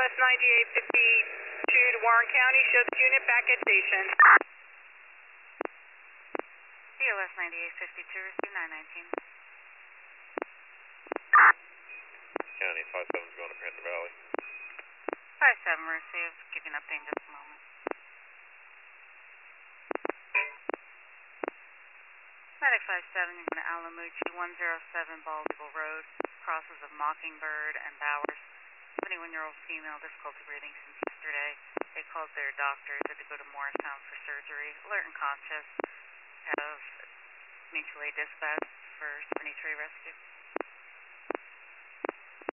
ELS 9852 to Warren County. Show the unit back at station. ELS 9852, receive 919. County 57's going to Panda Valley. 57 received. Give you an update in just a moment. Medic 57, you're going to Alamucci 107 Bald Eagle Road, crosses of Mockingbird and Bowers. 21-year-old female, difficulty breathing since yesterday. They called their doctor, said to go to Morristown for surgery. Alert and conscious. Have mutual aid dispatch for 73 rescue.